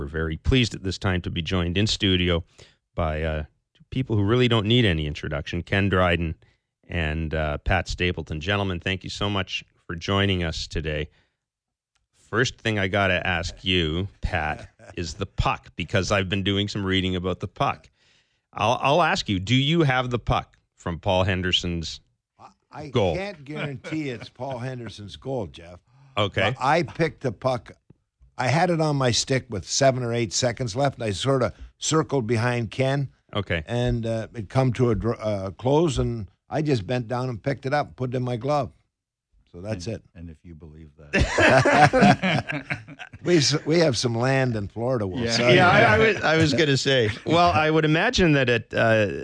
We're very pleased at this time to be joined in studio by people who really don't need any introduction, Ken Dryden and Pat Stapleton. Gentlemen, thank you so much for joining us today. First thing I got to ask you, Pat, is the puck, because I've been doing some reading about the puck. I'll ask you, do you have the puck from Paul Henderson's goal? I can't guarantee it's Paul Henderson's goal, Jeff. Okay. But I picked the puck. I had it on my stick with 7 or 8 seconds left, and I sort of circled behind Ken. Okay. And it come to a close, and I just bent down and picked it up, put it in my glove. So that's it. And if you believe that. We have some land in Florida. I was going to say. Well, I would imagine that it.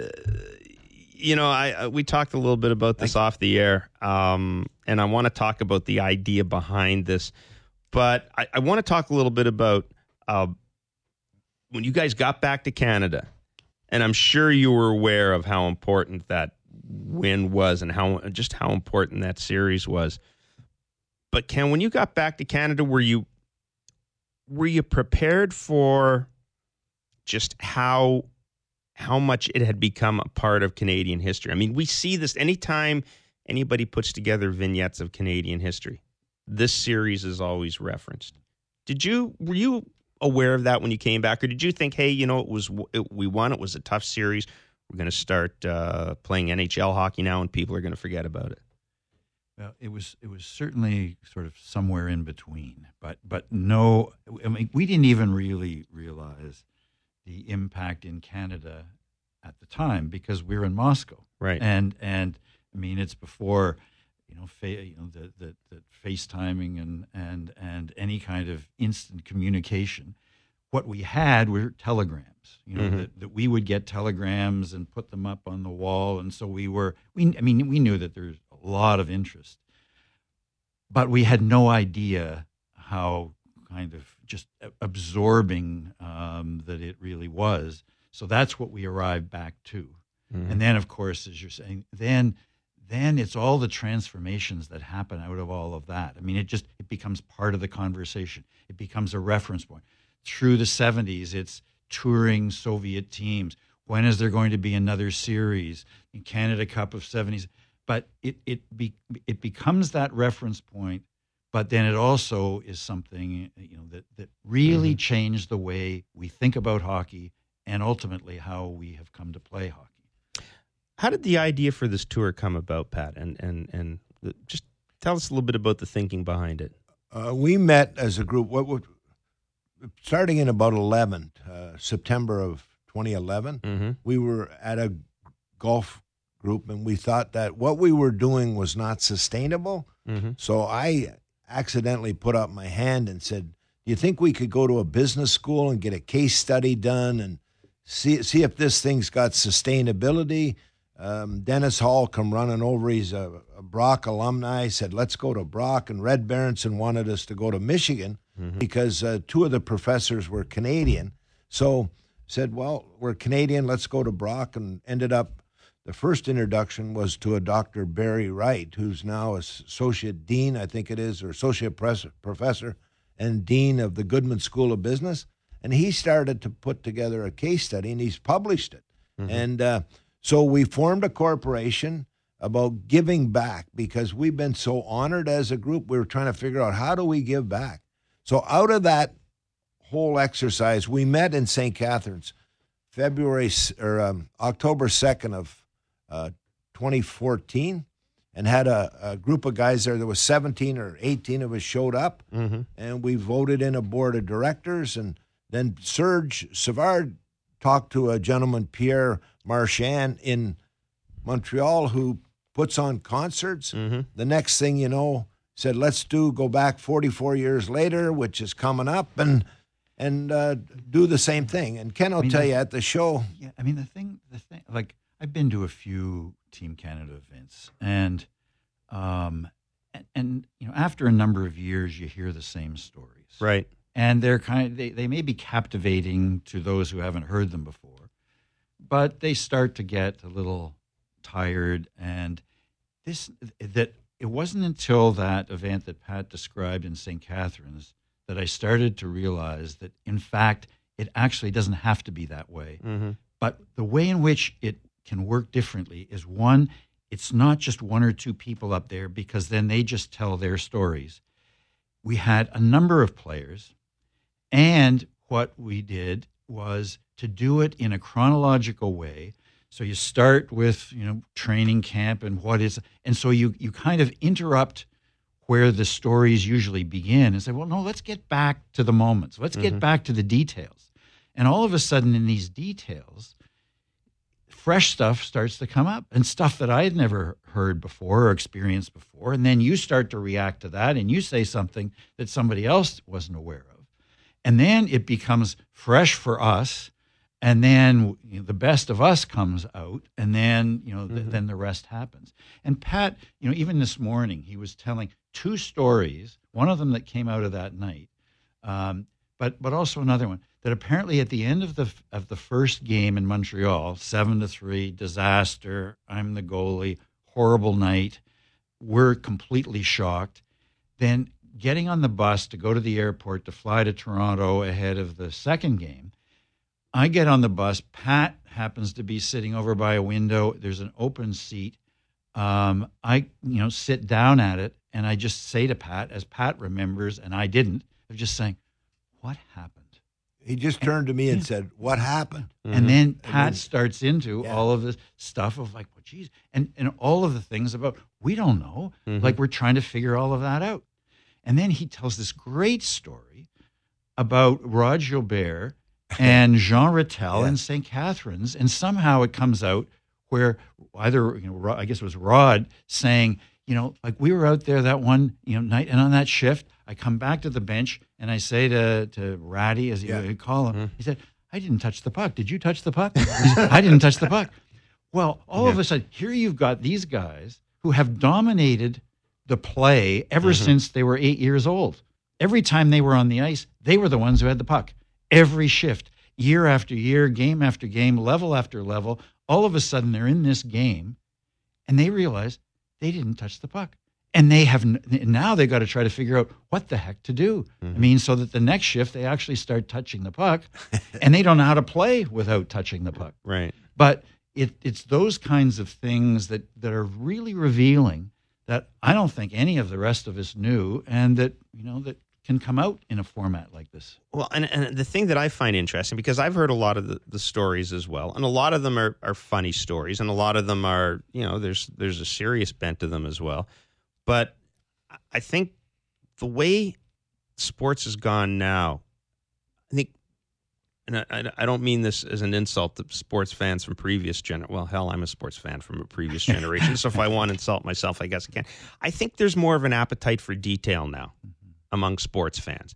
We talked a little bit about this off the air, and I want to talk about the idea behind this. But I want to talk a little bit about when you guys got back to Canada, and I'm sure you were aware of how important that win was and how important that series was. But Ken, when you got back to Canada, were you prepared for just how much it had become a part of Canadian history? I mean, we see this anytime anybody puts together vignettes of Canadian history. This series is always referenced. Were you aware of that when you came back, or did you think, hey, we won, it was a tough series, we're going to start playing NHL hockey now, and people are going to forget about it? Well, it was certainly sort of somewhere in between, but no, I mean, we didn't even really realize the impact in Canada at the time because we were in Moscow, right? And I mean, it's before the FaceTiming and any kind of instant communication. What we had were telegrams. That we would get telegrams and put them up on the wall, and so we knew that there's a lot of interest, but we had no idea how kind of just absorbing that it really was. So that's what we arrived back to. Mm-hmm. And then, of course, as you're saying, then it's all the transformations that happen out of all of that. I mean, it becomes part of the conversation. It becomes a reference point. Through the 70s, it's touring Soviet teams. When is there going to be another series? In Canada Cup of 70s. But it becomes that reference point, but then it also is something that really changed the way we think about hockey and ultimately how we have come to play hockey. How did the idea for this tour come about, Pat? And just tell us a little bit about the thinking behind it. We met as a group. Starting in about September of 2011, we were at a golf group, and we thought that what we were doing was not sustainable. So I accidentally put up my hand and said, do you think we could go to a business school and get a case study done and see if this thing's got sustainability? Dennis Hall come running over. He's a Brock alumni, said, let's go to Brock. And Red Berenson wanted us to go to Michigan because 2 of the professors were Canadian. So said, well, we're Canadian, let's go to Brock. And ended up, the first introduction was to a Dr. Barry Wright, who's now associate dean, I think it is, or associate professor and dean of the Goodman School of Business. And he started to put together a case study, and he's published it. And so we formed a corporation about giving back because we've been so honored as a group. We were trying to figure out, how do we give back? So out of that whole exercise, we met in St. Catharines October 2nd of 2014 and had a group of guys there. There was 17 or 18 of us showed up, and we voted in a board of directors. And then Serge Savard talked to a gentleman, Pierre Marchand, in Montreal, who puts on concerts. The next thing you know, said, let's go back 44 years later, which is coming up, and do the same thing. And Ken will tell you at the show. Yeah, I mean, the thing, like, I've been to a few Team Canada events, and after a number of years, you hear the same stories, right? And they're they may be captivating to those who haven't heard them before, but they start to get a little tired. And it wasn't until that event that Pat described in St. Catharines that I started to realize that, in fact, it actually doesn't have to be that way. Mm-hmm. But the way in which it can work differently is, one, it's not just one or two people up there, because then they just tell their stories. We had a number of players, and what we did was to do it in a chronological way. So you start with, training camp and so you kind of interrupt where the stories usually begin and say, well, no, let's get back to the moments. Let's get back to the details. And all of a sudden in these details, fresh stuff starts to come up, and stuff that I had never heard before or experienced before. And then you start to react to that, and you say something that somebody else wasn't aware of. And then it becomes fresh for us. And then the best of us comes out, and then, then the rest happens. And Pat, even this morning, he was telling two stories, one of them that came out of that night, but also another one, that apparently at the end of the first game in Montreal, 7-3, disaster, I'm the goalie, horrible night, we're completely shocked. Then getting on the bus to go to the airport to fly to Toronto ahead of the second game, I get on the bus. Pat happens to be sitting over by a window. There's an open seat. I sit down at it, and I just say to Pat, as Pat remembers, and I didn't, I'm just saying, what happened? He just turned to me and said, what happened? And then Pat starts into all of this stuff of like, well, geez, and all of the things about, we don't know. Like, we're trying to figure all of that out. And then he tells this great story about Rod Gilbert and Jean Rattel in St. Catharines. And somehow it comes out where either, I guess it was Rod saying, like, we were out there that one, night, and on that shift, I come back to the bench and I say to Ratty, as he would call him, he said, I didn't touch the puck. Did you touch the puck? He said, I didn't touch the puck. Well, all of a sudden, here you've got these guys who have dominated the play ever since they were 8 years old. Every time they were on the ice, they were the ones who had the puck. Every shift, year after year, game after game, level after level, all of a sudden they're in this game, and they realize they didn't touch the puck. And now they've got to try to figure out what the heck to do. I mean, so that the next shift they actually start touching the puck, and they don't know how to play without touching the puck. Right. But it's those kinds of things that are really revealing that I don't think any of the rest of us knew, and that that can come out in a format like this. Well, and the thing that I find interesting, because I've heard a lot of the stories as well, and a lot of them are funny stories, and a lot of them are, there's a serious bent to them as well. But I think the way sports has gone now, I think, and I don't mean this as an insult to sports fans from previous well, hell, I'm a sports fan from a previous generation, so if I want to insult myself, I guess I can. I think there's more of an appetite for detail now among sports fans.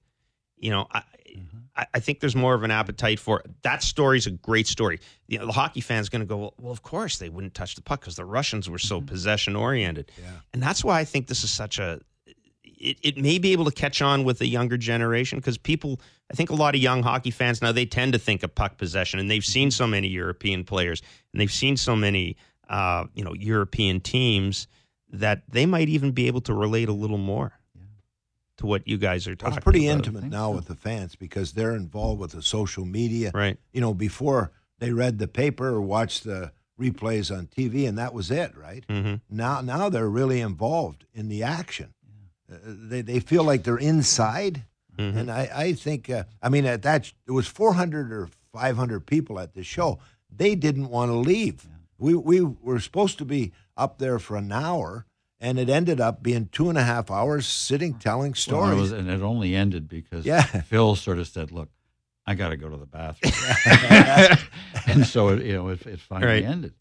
I think there's more of an appetite for, that story's a great story. The hockey fan's going to go, well, of course they wouldn't touch the puck because the Russians were so possession-oriented. Yeah. And that's why I think this is such it may be able to catch on with the younger generation, because I think a lot of young hockey fans now, they tend to think of puck possession, and they've seen so many European players, and they've seen so many European teams, that they might even be able to relate a little more to what you guys are talking about. It's pretty intimate now with the fans, because they're involved with the social media. Right. Before they read the paper or watched the replays on TV, and that was it, right? Now they're really involved in the action. They feel like they're inside. And I think, at that, it was 400 or 500 people at the show. They didn't want to leave. We were supposed to be up there for an hour, and it ended up being 2.5 hours sitting telling stories. And it only ended because Phil sort of said, look, I got to go to the bathroom. And so, it finally ended.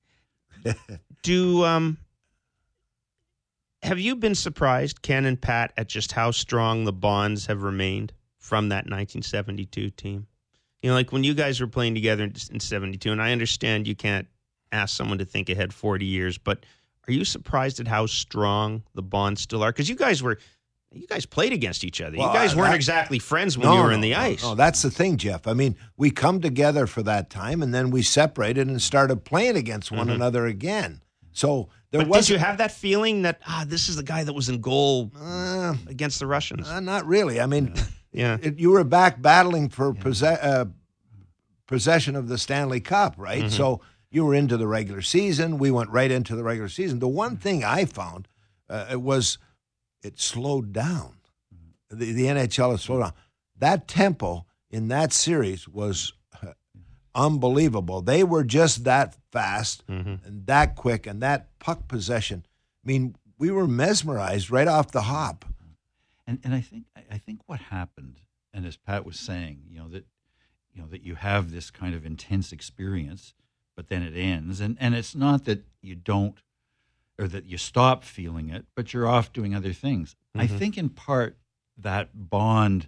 Have you been surprised, Ken and Pat, at just how strong the bonds have remained from that 1972 team? Like when you guys were playing together in 72, and I understand you can't ask someone to think ahead 40 years, but are you surprised at how strong the bonds still are? Because you guys played against each other. Well, you guys weren't exactly friends when you were in the ice. No, that's the thing, Jeff. We come together for that time, and then we separated and started playing against one another again. So did you have that feeling that this is the guy that was in goal against the Russians? Not really. Yeah. You were back battling for possession of the Stanley Cup, right? Mm-hmm. So you were into the regular season. We went right into the regular season. The one thing I found it slowed down. The NHL has slowed down. That tempo in that series was unbelievable. They were just that fast and that quick, and that puck possession. I mean, we were mesmerized right off the hop. And I think what happened, and as Pat was saying, that you have this kind of intense experience, but then it ends, and it's not that you don't, or that you stop feeling it, but you're off doing other things. I think in part that bond,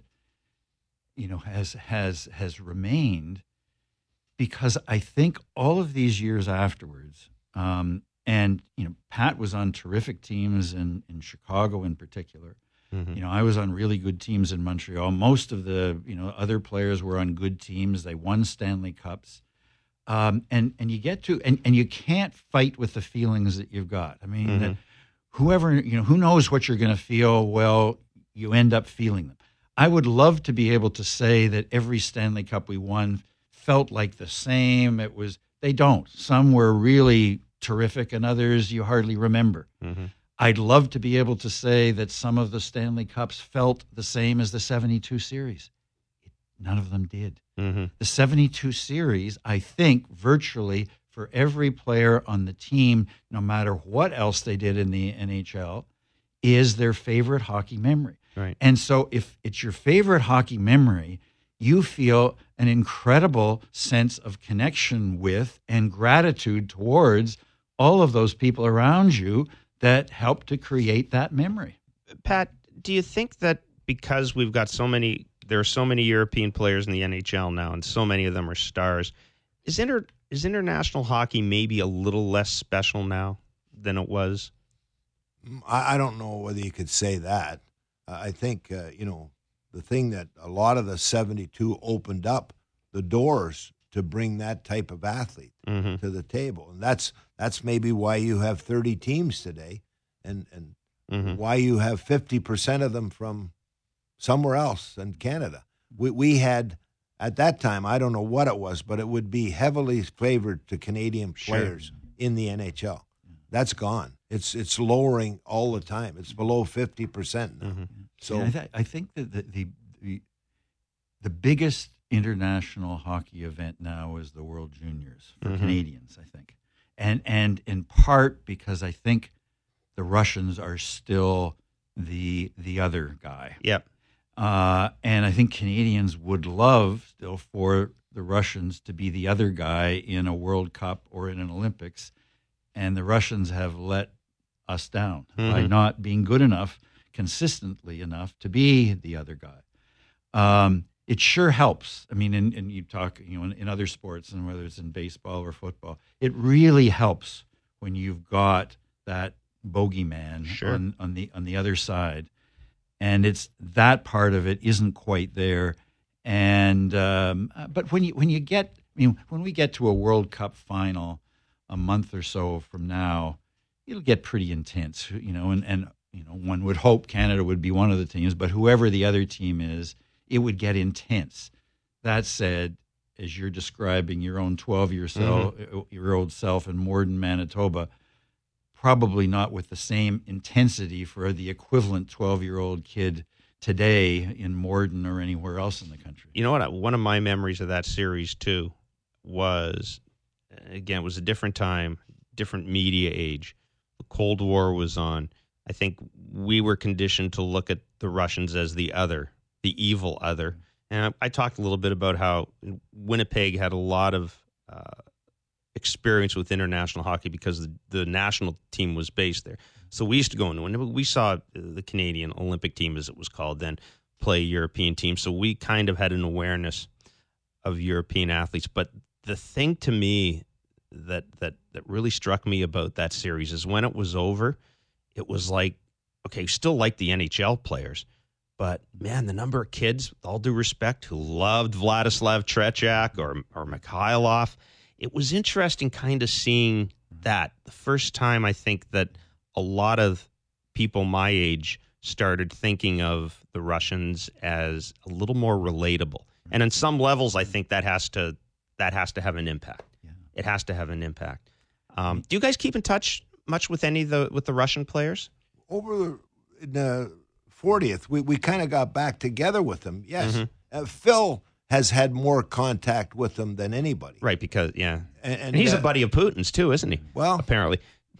has remained, because I think all of these years afterwards, and Pat was on terrific teams in Chicago in particular. I was on really good teams in Montreal. Most of the other players were on good teams. They won Stanley Cups, and you get to and you can't fight with the feelings that you've got. I mean, that whoever who knows what you're going to feel. Well, you end up feeling them. I would love to be able to say that every Stanley Cup we won felt like the same. They don't. Some were really terrific, and others you hardly remember. I'd love to be able to say that some of the Stanley Cups felt the same as the 72 series. None of them did. The 72 series, I think, virtually for every player on the team, no matter what else they did in the NHL, is their favorite hockey memory. Right. And so if it's your favorite hockey memory, you feel an incredible sense of connection with and gratitude towards all of those people around you that helped to create that memory. Pat, do you think that because we've got there are so many European players in the NHL now, and so many of them are stars, is international hockey maybe a little less special now than it was? I don't know whether you could say that. I think, the thing that a lot of the 72 opened up the doors to bring that type of athlete to the table. And that's maybe why you have 30 teams today and why you have 50% of them from somewhere else than Canada. We had, at that time, I don't know what it was, but it would be heavily favored to Canadian players in the NHL. That's gone. It's lowering all the time. It's below 50% now. So I think that the biggest international hockey event now is the World Juniors for Canadians, I think. And in part because I think the Russians are still the other guy. Yep. And I think Canadians would love still for the Russians to be the other guy in a World Cup or in an Olympics. And the Russians have let us down by not being good enough, consistently enough to be the other guy. It sure helps. I mean, and you talk, in other sports, and whether it's in baseball or football, it really helps when you've got that bogeyman on the other side, and it's that part of it isn't quite there. And but when we get to a World Cup final a month or so from now, it'll get pretty intense, and one would hope Canada would be one of the teams, but whoever the other team is, it would get intense. That said, as you're describing your own 12-year-old self in Morden, Manitoba, probably not with the same intensity for the equivalent 12-year-old kid today in Morden or anywhere else in the country. You know what? One of my memories of that series, too, was, again, it was a different time, different media age. The Cold War was on. I think we were conditioned to look at the Russians as the other, the evil other. And I talked a little bit about how Winnipeg had a lot of experience with international hockey because the national team was based there. So we used to go into it. We saw the Canadian Olympic team, as it was called then, play European teams. So we kind of had an awareness of European athletes. But the thing to me that really struck me about that series is when it was over, it was like, okay, still like the NHL players, but man, the number of kids, with all due respect, who loved Vladislav Tretiak or Mikhailov, it was interesting kind of seeing that. The first time I think that a lot of people my age started thinking of the Russians as a little more relatable. And on some levels, I think that has to have an impact. Yeah. It has to have an impact. Do you guys keep in touch much with with the Russian players? Over in the 40th, we kind of got back together with them. Yes, Phil has had more contact with them than anybody. Right, because and he's a buddy of Putin's too, isn't he? Well, apparently.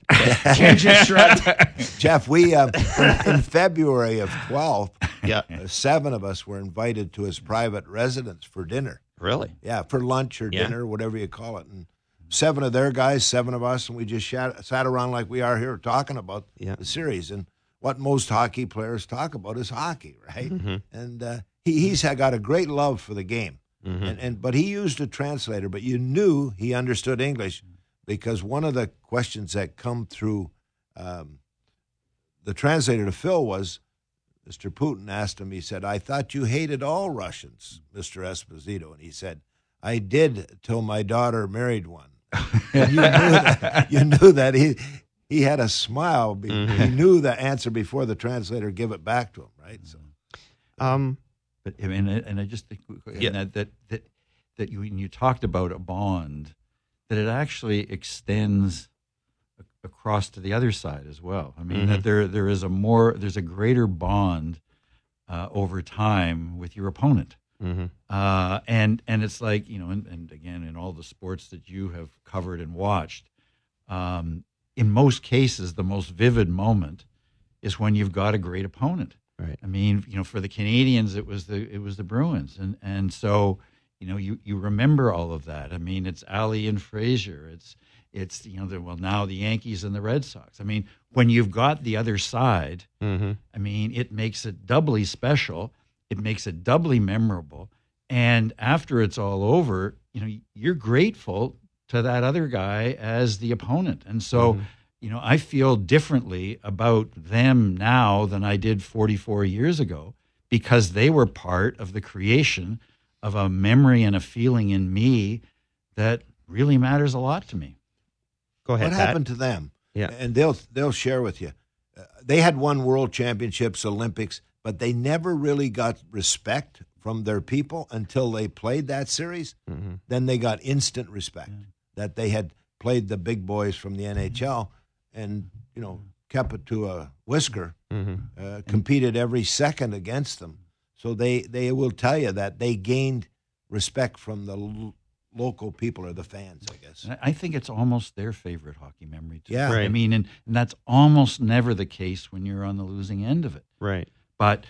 Jeff, we in February of 12, 7 of us were invited to his private residence for dinner. Really? Yeah, for lunch or dinner, whatever you call it. And 7 of their guys, 7 of us, and we just sat around like we are here talking about the series. And what most hockey players talk about is hockey, right? Mm-hmm. And he's got a great love for the game. Mm-hmm. But he used a translator, but you knew he understood English, because one of the questions that come through the translator to Phil was, Mr. Putin asked him, he said, "I thought you hated all Russians, Mr. Esposito." And he said, "I did till my daughter married one." And you knew that he had a smile. He knew the answer before the translator gave it back to him, right? So, but I mean, and I just think that when you talked about a bond, that it actually extends across to the other side as well. I mean, that there's a greater bond over time with your opponent. And it's like, and again, in all the sports that you have covered and watched, in most cases, the most vivid moment is when you've got a great opponent. Right. I mean, for the Canadians, it was the Bruins, and so you remember all of that. I mean, it's Ali and Frazier. It's now the Yankees and the Red Sox. I mean, when you've got the other side, I mean, it makes it doubly special. It makes it doubly memorable. And after it's all over, you're grateful to that other guy as the opponent. And so, I feel differently about them now than I did 44 years ago, because they were part of the creation of a memory and a feeling in me that really matters a lot to me. Go ahead. What happened to them? Yeah. And they'll share with you. They had won world championships, Olympics, but they never really got respect from their people until they played that series. Then they got instant respect that they had played the big boys from the NHL and, kept it to a whisker, competed every second against them. So they will tell you that they gained respect from the local people or the fans, I guess. I think it's almost their favorite hockey memory, too. Yeah. Right. I mean, and that's almost never the case when you're on the losing end of it. Right. But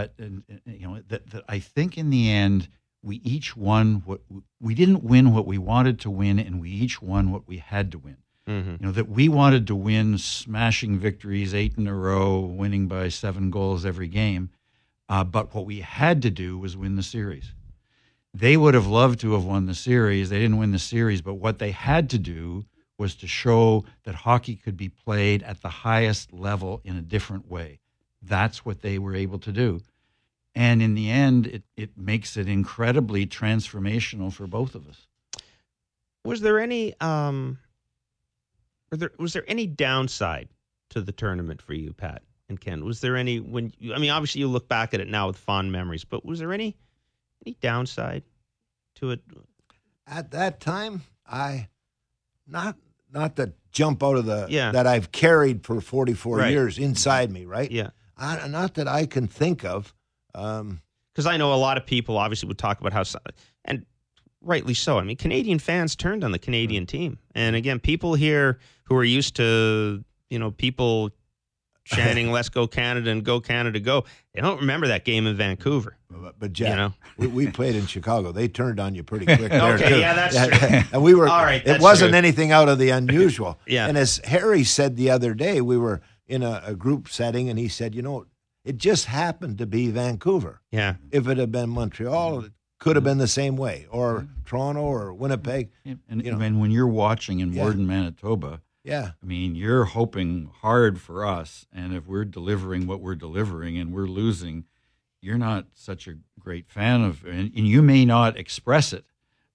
that I think in the end, we each won we didn't win what we wanted to win, and we each won what we had to win. That we wanted to win smashing victories, 8 in a row, winning by 7 goals every game. But what we had to do was win the series. They would have loved to have won the series. They didn't win the series, but what they had to do was to show that hockey could be played at the highest level in a different way. That's what they were able to do. And in the end, it makes it incredibly transformational for both of us. Was there any was there any downside to the tournament for you, Pat and Ken? Was there any obviously you look back at it now with fond memories, but was there any downside to it? At that time, not to jump out of that I've carried for 44 years inside me, right? Yeah. Not that I can think of. Because I know a lot of people obviously would talk about how, and rightly so. I mean, Canadian fans turned on the Canadian team. And again, people here who are used to, people chanting, "Let's go Canada" and "Go Canada, go." They don't remember that game in Vancouver. But Jack, we played in Chicago. They turned on you pretty quick there, okay, too. Yeah, that's true. And we were, all right, it wasn't anything out of the unusual. Yeah. And as Harry said the other day, we were in a group setting, and he said, it just happened to be Vancouver. Yeah. If it had been Montreal, it could have been the same way, or Toronto, or Winnipeg. And when you're watching in Morden, Manitoba, I mean, you're hoping hard for us, and if we're delivering what we're delivering and we're losing, you're not such a great fan of, and you may not express it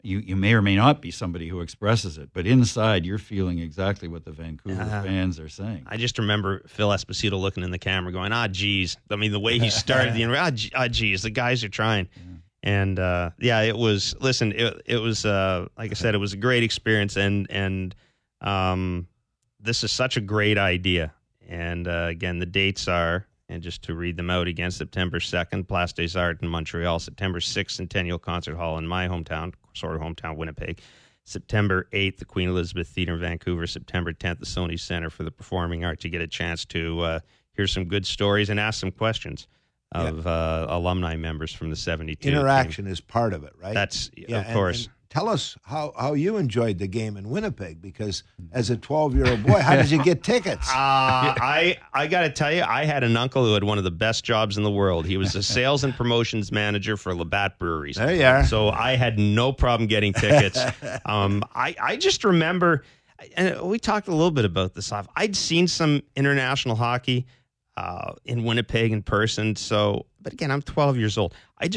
you may or may not be somebody who expresses it, but inside you're feeling exactly what the Vancouver fans are saying. I just remember Phil Esposito looking in the camera going, geez. I mean, the way he started the interview, geez, the guys are trying. Yeah. And, it was, listen, it was, like I said, it was a great experience. And this is such a great idea. And, again, the dates are, and just to read them out again, September 2nd, Place des Arts in Montreal, September 6th, Centennial Concert Hall in my hometown, sort of hometown, Winnipeg, September 8th, the Queen Elizabeth Theatre in Vancouver, September 10th, the Sony Center for the Performing Arts. You get a chance to hear some good stories and ask some questions of alumni members from the 72 Interaction team. Is part of it, right? That's, of course. And tell us how you enjoyed the game in Winnipeg, because as a 12-year-old boy, how did you get tickets? I got to tell you, I had an uncle who had one of the best jobs in the world. He was a sales and promotions manager for Labatt Breweries. There you are. So I had no problem getting tickets. I just remember, and we talked a little bit about this. I'd seen some international hockey in Winnipeg in person. So, but again, I'm 12 years old.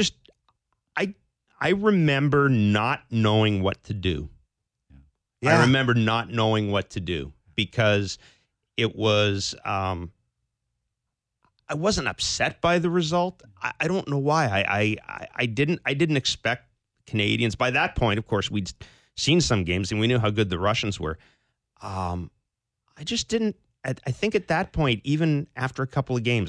I remember not knowing what to do. Yeah. I remember not knowing what to do because it was, I wasn't upset by the result. I don't know why. I didn't expect Canadians. By that point, of course, we'd seen some games and we knew how good the Russians were. I just didn't, I think at that point, even after a couple of games,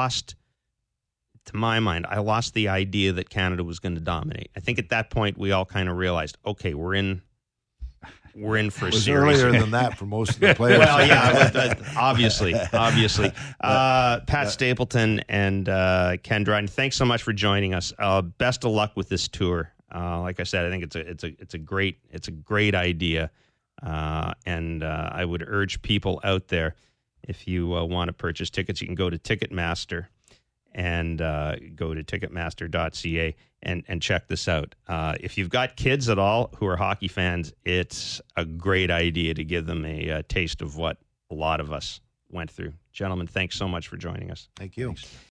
to my mind, I lost the idea that Canada was going to dominate. I think at that point we all kind of realized, okay, we're in for a series. It was earlier than that for most of the players. Well, yeah, obviously. Pat Stapleton and Ken Dryden, thanks so much for joining us. Best of luck with this tour. Like I said, I think it's a great idea, and I would urge people out there, if you want to purchase tickets, you can go to Ticketmaster. And go to Ticketmaster.ca and check this out. If you've got kids at all who are hockey fans, it's a great idea to give them a taste of what a lot of us went through. Gentlemen, thanks so much for joining us. Thank you. Thanks.